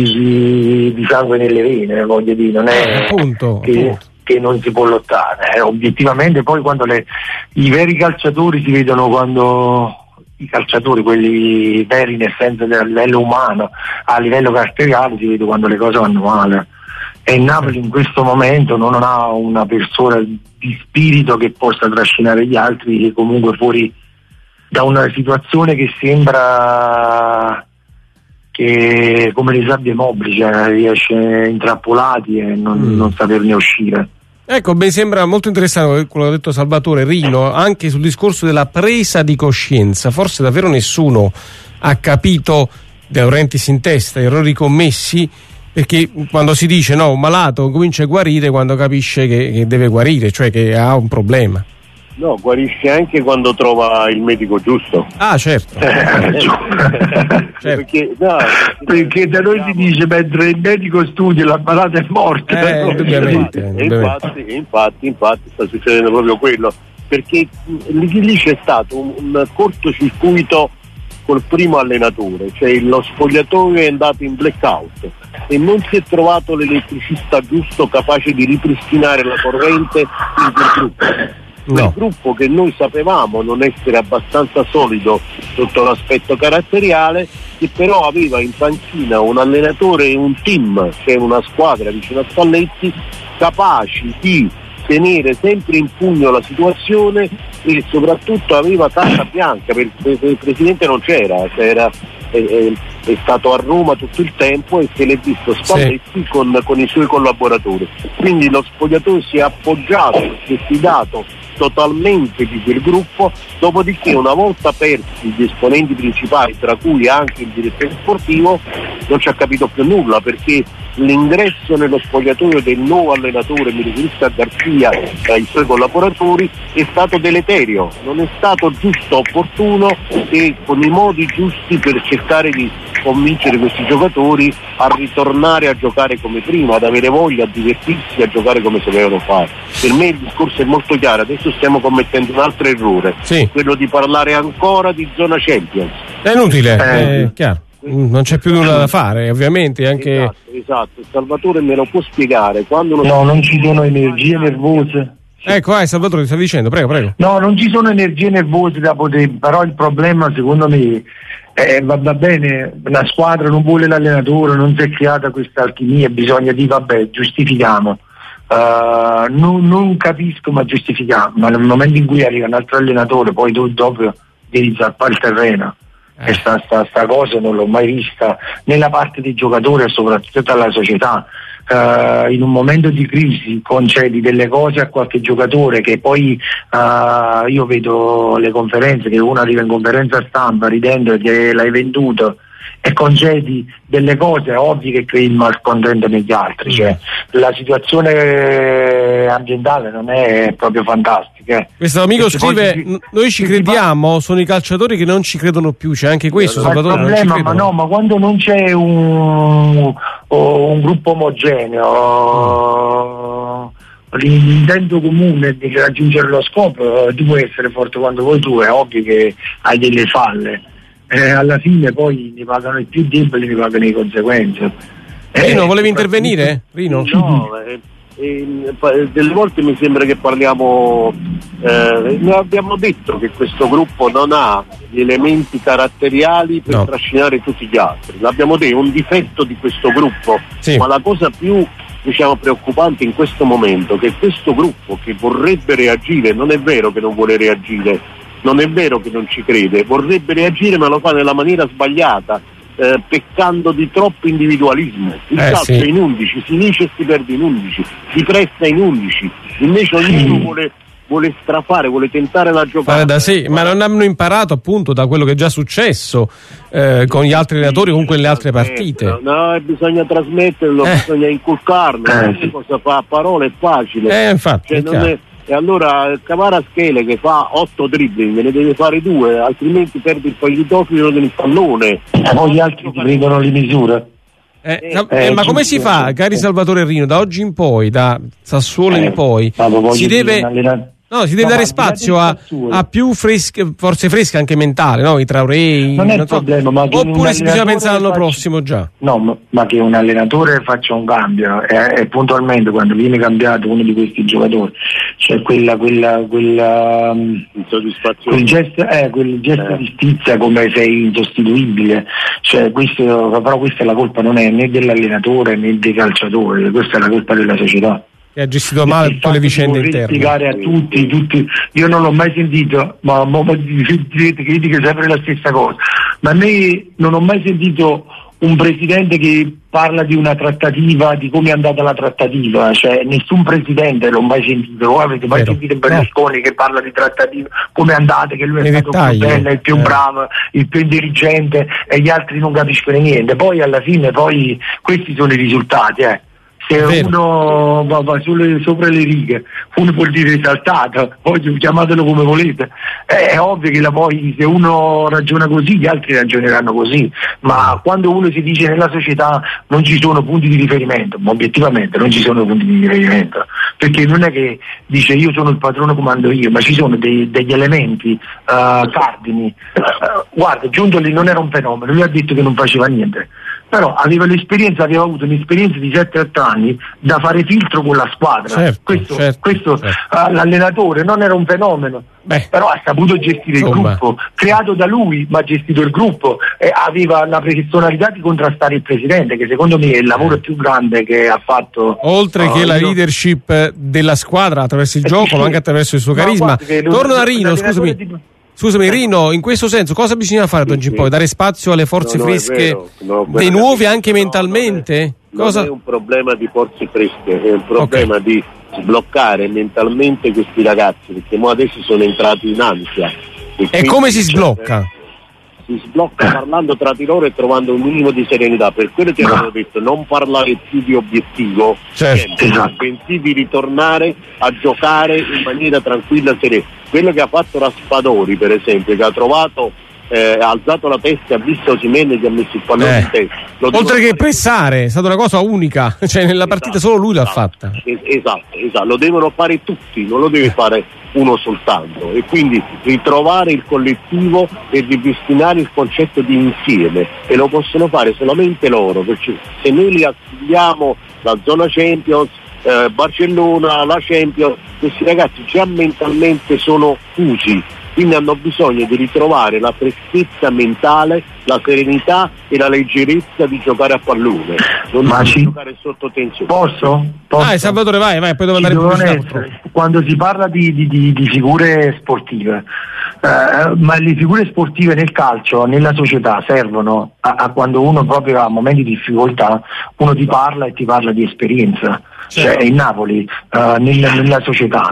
di sangue nelle vene, voglio dire, non è appunto. Che non si può lottare. Obiettivamente poi quando i veri calciatori si vedono, quando i calciatori, quelli veri nel senso del livello umano, a livello caratteriale, si vede quando le cose vanno male. E il Napoli in questo momento non ha una persona di spirito che possa trascinare gli altri, che comunque fuori da una situazione che sembra che come le sabbie mobili, cioè riesce intrappolati e non saperne uscire. Ecco, mi sembra molto interessante quello che ha detto Salvatore. Rino, anche sul discorso della presa di coscienza. Forse davvero nessuno ha capito, De Laurentiis in testa, errori commessi, perché quando si dice no, un malato comincia a guarire quando capisce che deve guarire, cioè che ha un problema. No, guarisce anche quando trova il medico giusto. Ah, certo. Perché da noi si dice mentre il medico studia la malata è morta. Indubbiamente. Infatti sta succedendo proprio quello, perché lì c'è stato un cortocircuito col primo allenatore, cioè lo spogliatoio è andato in blackout e non si è trovato l'elettricista giusto capace di ripristinare la corrente in quel gruppo. Quel gruppo che noi sapevamo non essere abbastanza solido sotto l'aspetto caratteriale, che però aveva in panchina un allenatore e un team, cioè una squadra vicino a Spalletti, capaci di tenere sempre in pugno la situazione e soprattutto aveva carta bianca, perché il presidente non c'era, è stato a Roma tutto il tempo e se l'è visto Spalletti con i suoi collaboratori. Quindi lo spogliatoio si è appoggiato, si è fidato totalmente di quel gruppo, dopodiché una volta persi gli esponenti principali, tra cui anche il direttore sportivo, non ci ha capito più nulla, perché l'ingresso nello spogliatoio del nuovo allenatore, mi riferisco a Garcia e ai suoi collaboratori, è stato deleterio, non è stato giusto, opportuno e con i modi giusti per cercare di convincere questi giocatori a ritornare a giocare come prima, ad avere voglia, a divertirsi, a giocare come sapevano fare. Per me il discorso è molto chiaro, adesso stiamo commettendo un altro errore, quello di parlare ancora di zona Champions. È inutile, è chiaro. Non c'è più nulla da fare, ovviamente. Anche... Esatto. Salvatore me lo può spiegare? Quando non ci sono energie nervose. Ecco, Salvatore, ti stavi dicendo, prego. No, non ci sono energie nervose da poter, però il problema secondo me va bene, la squadra non vuole l'allenatore, non si è creata questa alchimia, bisogna dire vabbè, giustifichiamo. Non capisco, ma giustifichiamo. Ma nel momento in cui arriva un altro allenatore, poi tu dopo devi zappare il terreno. E sta cosa non l'ho mai vista nella parte dei giocatori e soprattutto dalla società. In un momento di crisi concedi delle cose a qualche giocatore che poi io vedo le conferenze che uno arriva in conferenza stampa ridendo che l'hai venduto e concedi delle cose ovvie che crei il malcontento negli altri, cioè la situazione ambientale non è proprio fantastica. Questo amico scrive noi ci crediamo, sono i calciatori che non ci credono più, c'è anche questo, Salvatore. Il problema, ma quando non c'è un gruppo omogeneo, l'intento comune di raggiungere lo scopo, tu puoi essere forte quando vuoi tu, è ovvio che hai delle falle. Alla fine poi ne pagano i più deboli, ne pagano le conseguenze. Rino, volevi intervenire? Rino? No, delle volte mi sembra che parliamo, noi abbiamo detto che questo gruppo non ha gli elementi caratteriali per trascinare tutti gli altri, l'abbiamo detto, è un difetto di questo gruppo, ma la cosa più preoccupante in questo momento è che questo gruppo che vorrebbe reagire, non è vero che non vuole reagire, non è vero che non ci crede, vorrebbe reagire ma lo fa nella maniera sbagliata, peccando di troppo individualismo. Il calcio è in 11, si vince e si perde in 11, si presta in 11, invece ognuno vuole strafare, vuole tentare la giocata. Da sé, ma non hanno imparato appunto da quello che è già successo con gli altri allenatori o con quelle altre partite. No, bisogna trasmetterlo, bisogna inculcarlo, cosa fa a parole è facile. Infatti, e allora Kvaratskhelia che fa 8 dribbling ne deve fare 2, altrimenti perde il pagliutofilo del pallone. Poi gli altri ti prendono le misure. Ma come si fa, cari Salvatore Rino, da oggi in poi, da Sassuolo in poi, si deve dare spazio a più forze fresche anche mentali, no? I Traoré, non è il problema, ma oppure si bisogna pensare all'anno prossimo già. No, ma che un allenatore faccia un cambio e puntualmente quando viene cambiato uno di questi giocatori c'è quel gesto di stizza come sei insostituibile, cioè però questa è la colpa non è né dell'allenatore né dei calciatori, questa è la colpa della società che ha gestito male tutte le vicende interne. Spiegare a tutti, io non l'ho mai sentito, ma critica sempre la stessa cosa, ma non ho mai sentito un presidente che parla di una trattativa, di come è andata la trattativa, cioè nessun presidente l'ho mai sentito. Voi avete mai sentito Berlusconi che parla di trattativa, come è andata, che lui è stato il più bello, il più bravo, il più intelligente e gli altri non capiscono niente. Poi alla fine questi sono i risultati, Se uno va sopra le righe, uno può dire esaltato, poi chiamatelo come volete. È ovvio che poi se uno ragiona così, gli altri ragioneranno così. Ma quando uno si dice nella società non ci sono punti di riferimento, ma obiettivamente non ci sono punti di riferimento, perché non è che dice io sono il padrone, comando io, ma ci sono degli elementi cardini. Guarda, Giuntoli non era un fenomeno, lui ha detto che non faceva niente. Però aveva avuto un'esperienza di 7-8 anni da fare filtro con la squadra. Questo l'allenatore non era un fenomeno, però ha saputo gestire il gruppo, creato da lui, ma ha gestito il gruppo, aveva la personalità di contrastare il presidente, che secondo me è il lavoro più grande che ha fatto. Oltre che la leadership della squadra attraverso il gioco, ma anche attraverso il suo carisma. Torno da Rino, Scusami Rino, in questo senso cosa bisogna fare da oggi in poi? Dare spazio alle forze fresche, dei nuovi anche mentalmente? Non è un problema di forze fresche, è un problema di sbloccare mentalmente questi ragazzi, perché adesso sono entrati in ansia. E come si sblocca? si sblocca parlando tra di loro e trovando un minimo di serenità. Per quello che avevo detto, non parlare più di obiettivo, bensì di ritornare a giocare in maniera tranquilla e serena. Quello che ha fatto Raspadori, per esempio, che ha trovato ha alzato la testa, ha visto Osimhen e gli ha messo il pallone in testa. Oltre che pressare, è stata una cosa unica, cioè nella partita solo lui l'ha fatta. Esatto, lo devono fare tutti, non lo deve fare uno soltanto, e quindi ritrovare il collettivo e ripristinare il concetto di insieme, e lo possono fare solamente loro, perché se noi li affidiamo la zona Champions, Barcellona, la Champions, questi ragazzi già mentalmente sono fusi, quindi hanno bisogno di ritrovare la freschezza mentale, la serenità e la leggerezza di giocare a pallone, non giocare sotto tensione. Posso? Salvatore, vai, poi devo andare in pubblicità. Quando si parla di figure sportive, ma le figure sportive nel calcio, nella società, servono a quando uno proprio ha momenti di difficoltà, uno ti parla e ti parla di esperienza. Cioè in Napoli, nella società,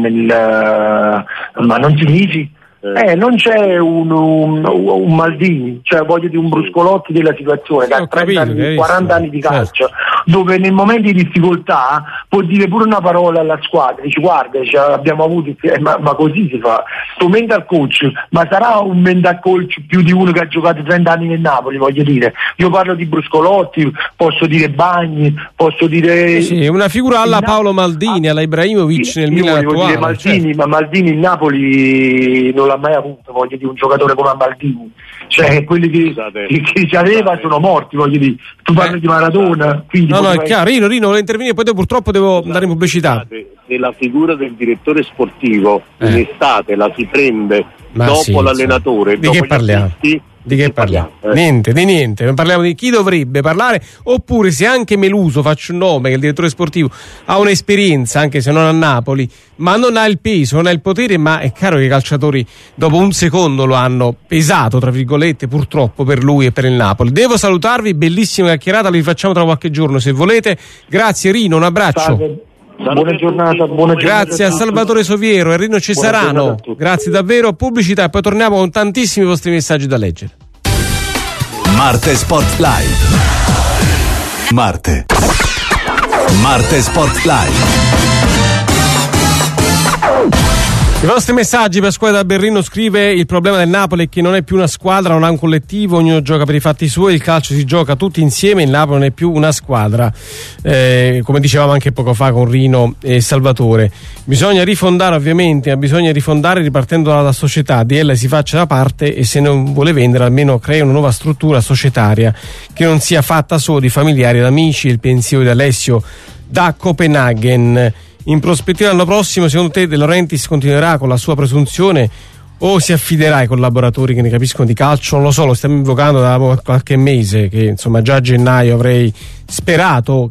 ma non significa non c'è un Maldini, cioè voglio di un Bruscolotti della situazione, che ha 40 anni di calcio, dove nei momenti di difficoltà può dire pure una parola alla squadra, dice guarda, abbiamo avuto, ma così si fa. Sto mental coach, ma sarà un mental coach più di uno che ha giocato 30 anni nel Napoli, voglio dire. Io parlo di Bruscolotti, posso dire Bagni, posso dire una figura alla Paolo Maldini, alla Ibrahimovic nel Milan attuale. Maldini, ma Maldini in Napoli non l'ha mai avuto, voglio dire, un giocatore come Maldini, cioè quelli che ci aveva sono morti, voglio dire. Tu parli di Maradona, quindi no, è chiaro. Rino vuole intervenire, poi purtroppo devo andare in pubblicità. Se la figura del direttore sportivo in estate la si prende dopo l'allenatore, di che parliamo? Di che parliamo? Niente, non parliamo di chi dovrebbe parlare, oppure se anche Meluso, faccio un nome, che è il direttore sportivo, ha un'esperienza, anche se non a Napoli, ma non ha il peso, non ha il potere, ma è chiaro che i calciatori dopo un secondo lo hanno pesato, tra virgolette, purtroppo per lui e per il Napoli. Devo salutarvi, bellissima chiacchierata, li facciamo tra qualche giorno se volete. Grazie Rino, un abbraccio. Salve. Buona giornata. Grazie a Salvatore Soviero e Rino Cesarano, grazie davvero. Pubblicità e poi torniamo con tantissimi vostri messaggi da leggere. Marte Sport Live. Marte Sport Live. I vostri messaggi. Pasquale da Berlino scrive: il problema del Napoli è che non è più una squadra, non ha un collettivo, ognuno gioca per i fatti suoi, il calcio si gioca tutti insieme, il Napoli non è più una squadra, come dicevamo anche poco fa con Rino e Salvatore. Bisogna rifondare, ovviamente, ripartendo dalla società, di ella si faccia da parte, e se non vuole vendere almeno crea una nuova struttura societaria che non sia fatta solo di familiari ed amici. Il pensiero di Alessio da Copenaghen. In prospettiva l'anno prossimo, secondo te De Laurentiis continuerà con la sua presunzione o si affiderà ai collaboratori che ne capiscono di calcio? Non lo so, lo stiamo invocando da qualche mese, che insomma già a gennaio avrei sperato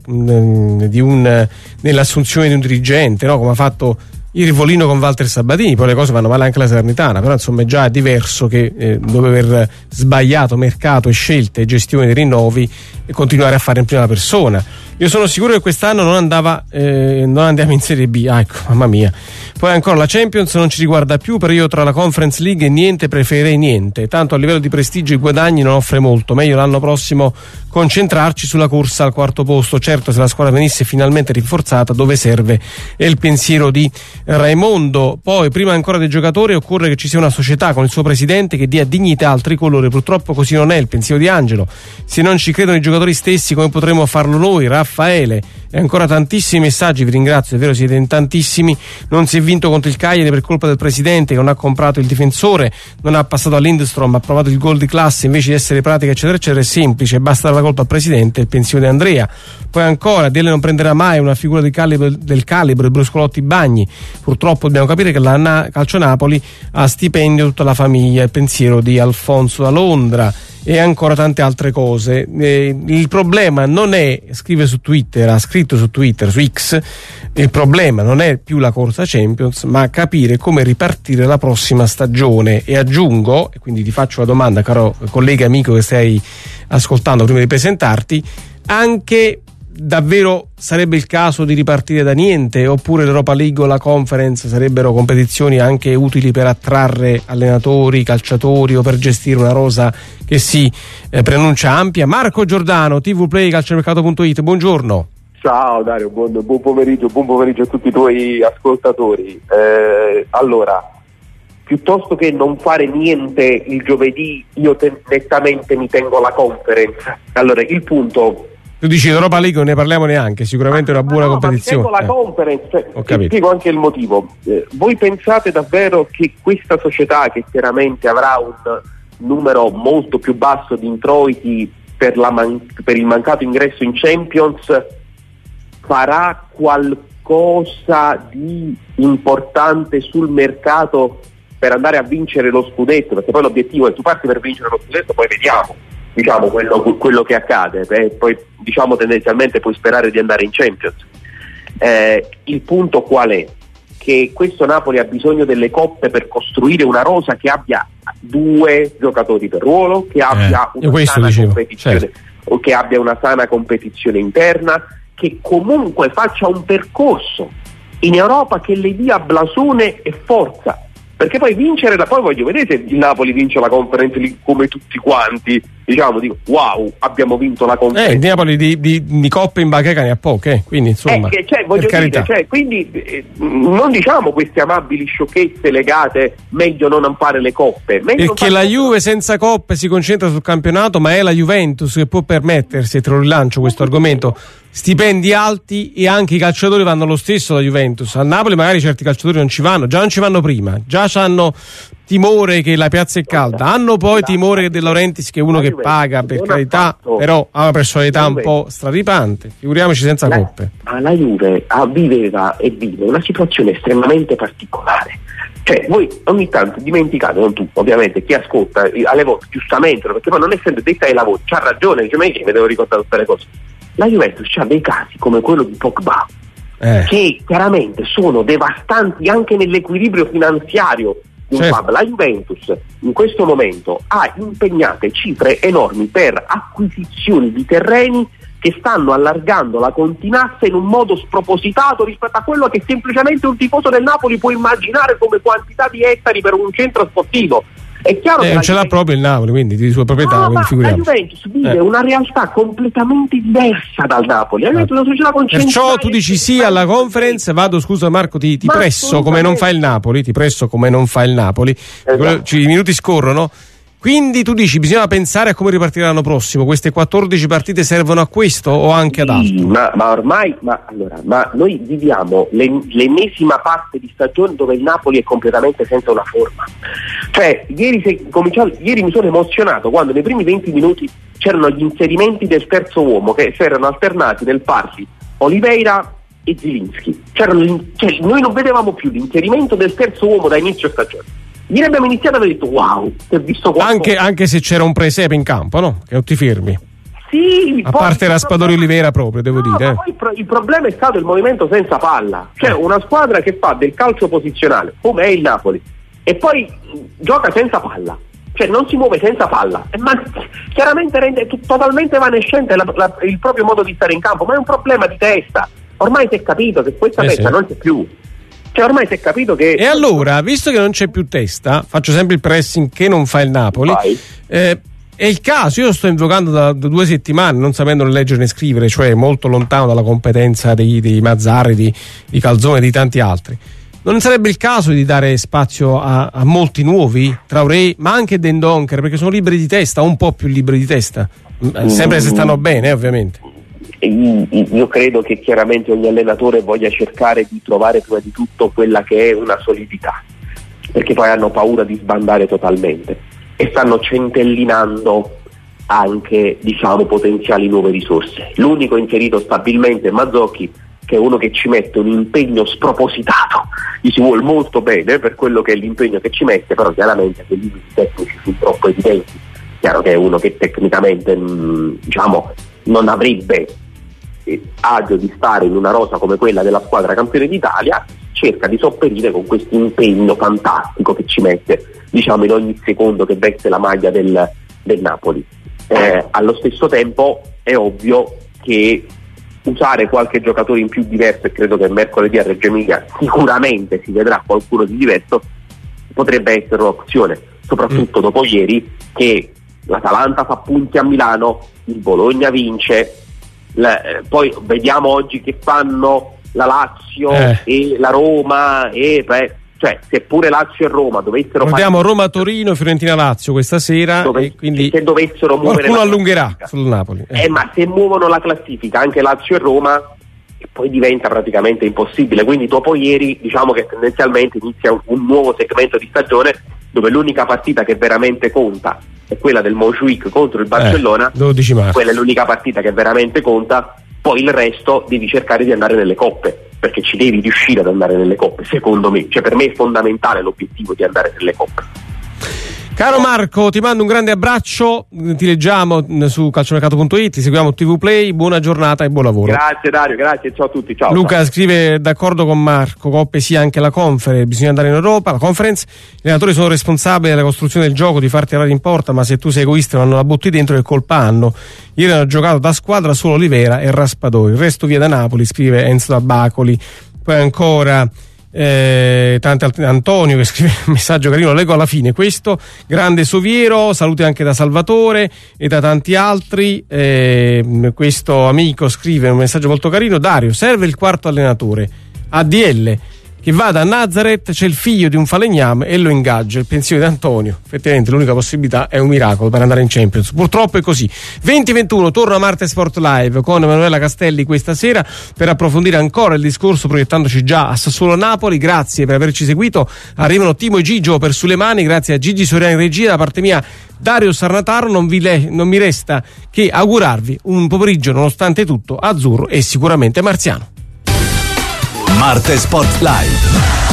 nell'assunzione di un dirigente, no? Come ha fatto il Rivolino con Walter Sabatini. Poi le cose vanno male anche alla Salernitana, però insomma è già diverso che dopo aver sbagliato mercato e scelte e gestione dei rinnovi e continuare a fare in prima persona. Io sono sicuro che quest'anno non andiamo in Serie B. Ecco, mamma mia. Poi ancora la Champions non ci riguarda più, però io tra la Conference League e niente preferirei niente, tanto a livello di prestigio e guadagni non offre molto. Meglio l'anno prossimo concentrarci sulla corsa al quarto posto. Certo, se la squadra venisse finalmente rinforzata, dove serve è il pensiero di Raimondo. Poi prima ancora dei giocatori occorre che ci sia una società con il suo presidente che dia dignità a altri colori. Purtroppo così non è, il pensiero di Angelo. Se non ci credono i giocatori stessi, come potremmo farlo noi? Raffaele. E ancora tantissimi messaggi, vi ringrazio, è vero, siete in tantissimi. Non si è vinto contro il Cagliari per colpa del presidente che non ha comprato il difensore, non ha passato a Lindstrom, ha provato il gol di classe invece di essere pratica, eccetera eccetera. È semplice, basta dare la colpa al presidente, il pensiero di Andrea. Poi ancora Dele non prenderà mai una figura del calibro di Bruscolotti Bagni. Purtroppo dobbiamo capire che la Calcio Napoli ha stipendio tutta la famiglia, il pensiero di Alfonso da Londra. E ancora tante altre cose. Il problema non è, ha scritto su Twitter, su X, il problema non è più la corsa Champions, ma capire come ripartire la prossima stagione. E aggiungo, e quindi ti faccio la domanda, caro collega amico che stai ascoltando prima di presentarti, anche davvero sarebbe il caso di ripartire da niente, oppure l'Europa League o la Conference sarebbero competizioni anche utili per attrarre allenatori, calciatori o per gestire una rosa che si preannuncia ampia? Marco Giordano, TVplay, calciomercato.it, buongiorno. Ciao Dario, buon pomeriggio a tutti i tuoi ascoltatori. Allora, piuttosto che non fare niente il giovedì, io nettamente mi tengo la Conference. Allora, il punto... Tu dici l'Europa League non ne parliamo neanche, sicuramente è una buona competizione. Ma mi tengo la Conference, ti spiego anche il motivo. Voi pensate davvero che questa società, che chiaramente avrà un numero molto più basso di introiti per il mancato ingresso in Champions, farà qualcosa di importante sul mercato per andare a vincere lo scudetto? Perché poi l'obiettivo è: tu parti per vincere lo scudetto, poi vediamo, diciamo, quello che accade, poi diciamo tendenzialmente puoi sperare di andare in Champions. Il punto qual è? Che questo Napoli ha bisogno delle coppe per costruire una rosa che abbia 2 giocatori per ruolo, che abbia una sana competizione, certo, o che abbia una sana competizione interna, che comunque faccia un percorso in Europa che le dia blasone e forza. Perché poi vincere poi voglio vedere se il Napoli vince la Conference League come tutti quanti, diciamo, dico wow, abbiamo vinto la Conference. Il Napoli di coppe in bacheca ne ha poche, quindi insomma, voglio dire, quindi non diciamo queste amabili sciocchezze legate meglio non fare le coppe. Perché la Juve senza coppe si concentra sul campionato, ma è la Juventus che può permettersi, e te lo rilancio questo argomento, stipendi alti, e anche i calciatori vanno lo stesso alla Juventus. A Napoli magari certi calciatori non ci vanno, già non ci vanno prima, già hanno timore che la piazza è calda, hanno poi timore De Laurentiis, che è uno che paga, per carità, però ha una personalità un po' straripante, figuriamoci senza coppe. Ma la Juve viveva e vive una situazione estremamente particolare. Cioè, voi ogni tanto dimenticate, non tu, ovviamente, chi ascolta alle volte giustamente, perché poi non essendo detta ai lavori, c'ha ragione, dice: ma io mi devo ricordare tutte le cose. La Juventus ha dei casi come quello di Pogba, che chiaramente sono devastanti anche nell'equilibrio finanziario di un club. La Juventus in questo momento ha impegnate cifre enormi per acquisizioni di terreni che stanno allargando la continassa in un modo spropositato rispetto a quello che semplicemente un tifoso del Napoli può immaginare come quantità di ettari per un centro sportivo. È chiaro che non ce l'ha proprio il Napoli, quindi di sua proprietà. Ma la Juventus vive una realtà completamente diversa dal Napoli. Perciò tu dici sì alla Conference. Vado, scusa Marco, ti presso come non fa il Napoli. Esatto. I minuti scorrono. Quindi tu dici bisogna pensare a come ripartire l'anno prossimo. Queste 14 partite servono a questo o anche ad altro? Ma ormai noi viviamo l'ennesima parte di stagione dove il Napoli è completamente senza una forma. Cioè, ieri mi sono emozionato quando nei primi 20 minuti c'erano gli inserimenti del terzo uomo che si erano alternati nel farsi Oliveira e Zielinski. Noi non vedevamo più l'inserimento del terzo uomo da inizio stagione. Ieri abbiamo iniziato e abbiamo detto wow, si è visto qualcosa. Anche se c'era un presepe in campo, no? Che non ti fermi. Sì, a parte Raspadori Oliveira proprio, devo dire. Ma poi il problema è stato il movimento senza palla. Cioè una squadra che fa del calcio posizionale, come è il Napoli, e poi gioca senza palla. Cioè non si muove senza palla. Ma chiaramente rende totalmente evanescente il proprio modo di stare in campo, ma è un problema di testa. Ormai si è capito che questa testa non c'è più. Cioè ormai si è capito che... E allora, visto che non c'è più testa, faccio sempre il pressing che non fa il Napoli, è il caso, io lo sto invocando da 2 settimane, non sapendo né leggere né scrivere, cioè molto lontano dalla competenza dei Mazzarri, di Calzone e di tanti altri. Non sarebbe il caso di dare spazio a molti nuovi, Traoré, ma anche Dendoncker, perché sono liberi di testa, un po' più liberi di testa, sempre se stanno bene, ovviamente. Io credo che chiaramente ogni allenatore voglia cercare di trovare prima di tutto quella che è una solidità, perché poi hanno paura di sbandare totalmente e stanno centellinando anche, diciamo, potenziali nuove risorse. L'unico inserito stabilmente è Mazzocchi, che è uno che ci mette un impegno spropositato, gli si vuole molto bene per quello che è l'impegno che ci mette, però chiaramente quei limiti tecnici sono troppo evidenti. Chiaro che è uno che tecnicamente non avrebbe agio di stare in una rosa come quella della squadra campione d'Italia, cerca di sopperire con questo impegno fantastico che ci mette, diciamo, in ogni secondo che veste la maglia del Napoli. Allo stesso tempo è ovvio che usare qualche giocatore in più diverso, e credo che mercoledì a Reggio Emilia sicuramente si vedrà qualcuno di diverso, potrebbe essere un'opzione, soprattutto dopo ieri che l'Atalanta fa punti a Milano, il Bologna vince, poi vediamo oggi che fanno la Lazio e la Roma, cioè seppure Lazio e Roma dovessero guardiamo Roma-Torino, Fiorentina-Lazio questa sera, e quindi se dovessero muovere qualcuno allungherà sul Napoli, ma se muovono la classifica anche Lazio e Roma, poi diventa praticamente impossibile. Quindi dopo ieri diciamo che tendenzialmente inizia un nuovo segmento di stagione dove l'unica partita che veramente conta è quella del Montjuic contro il Barcellona, 12 marzo. Quella è l'unica partita che veramente conta, poi il resto devi cercare di andare nelle coppe, perché ci devi riuscire ad andare nelle coppe, secondo me, cioè per me è fondamentale l'obiettivo di andare nelle coppe. Caro Marco, ti mando un grande abbraccio, ti leggiamo su calciomercato.it, ti seguiamo TV Play, buona giornata e buon lavoro. Grazie Dario, grazie, ciao a tutti, ciao. Luca scrive d'accordo con Marco, coppe sì anche la Conference, bisogna andare in Europa, la Conference, gli allenatori sono responsabili della costruzione del gioco, di farti arrivare in porta, ma se tu sei egoista e non la butti dentro che colpa hanno. Ieri hanno giocato da squadra solo Olivera e Raspadori, il resto via da Napoli, scrive Enzo da Bacoli. Poi ancora tanti altri, Antonio che scrive un messaggio carino, leggo alla fine questo, grande Soviero, saluti anche da Salvatore e da tanti altri. Questo amico scrive un messaggio molto carino: Dario, serve il quarto allenatore, ADL che vada a Nazareth, c'è il figlio di un falegname e lo ingaggia. Il pensiero di Antonio, effettivamente l'unica possibilità è un miracolo per andare in Champions, purtroppo è così. 20:21 torna a Marte Sport Live con Emanuela Castelli questa sera per approfondire ancora il discorso, proiettandoci già a Sassuolo-Napoli. Grazie per averci seguito, arrivano Timo e Gigio per Sulle Mani, grazie a Gigi Soriano in regia, da parte mia Dario Sarnataro, non mi resta che augurarvi un pomeriggio nonostante tutto azzurro e sicuramente marziano. Marte Sport Live.